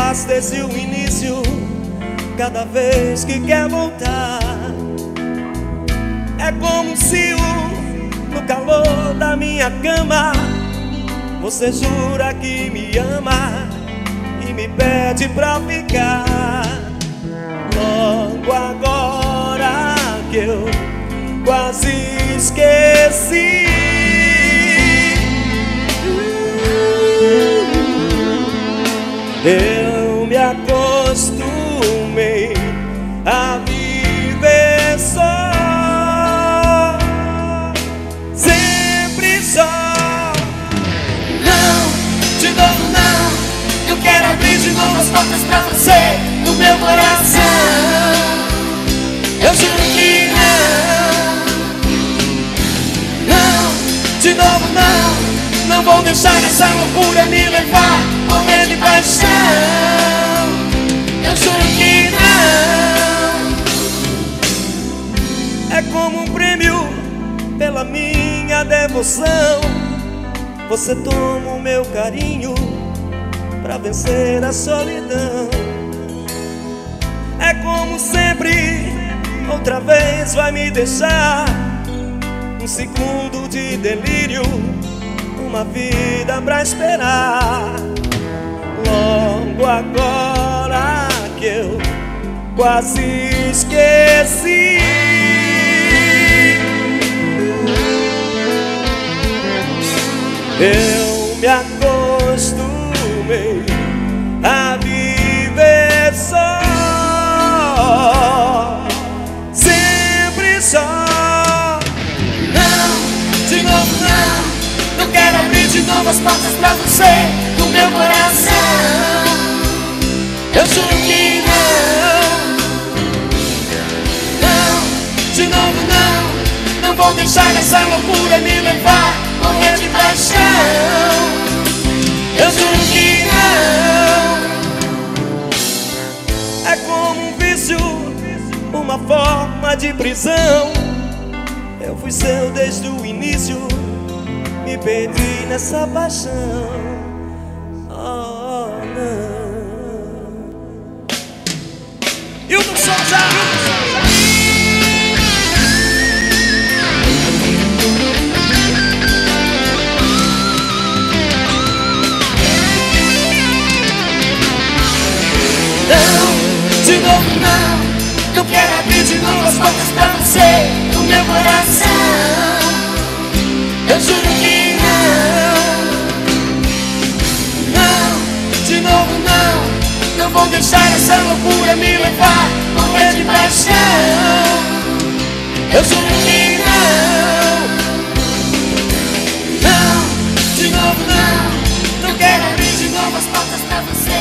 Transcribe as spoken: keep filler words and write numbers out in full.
faz desde o início, cada vez que quer voltar. É como se o, no calor da minha cama, você jura que me ama e me pede pra ficar. Logo agora que eu quase esqueci, eu me acostumei a viver só, sempre só. Não, de novo não. Eu quero abrir de novo as portas pra você no meu coração. Eu juro que não. Não, de novo não. Não vou deixar essa loucura me levar, morrer de paixão. Eu juro que não. É como um prêmio pela minha devoção. Você toma o meu carinho pra vencer a solidão. É como sempre, outra vez vai me deixar um segundo de delírio, uma vida pra esperar. Logo agora que eu quase esqueci, eu me acostumei a viver só, sempre só. Não, de novo não. Eu quero abrir de novo as portas pra você no meu coração. Eu juro que não. Não, de novo não. Não vou deixar essa loucura me levar, morrer de paixão. Eu juro que não. É como um vício, uma forma de prisão. Eu fui seu desde o início, me perdi nessa paixão. Oh, não. E o do Souza! Não, de novo não. Eu quero abrir de novo as portas pra você no meu coração. Eu juro que não. Não, de novo não. Não vou deixar essa loucura me levar, morrer de paixão. Eu juro que não. Não, de novo não. Não quero abrir de novo as portas pra você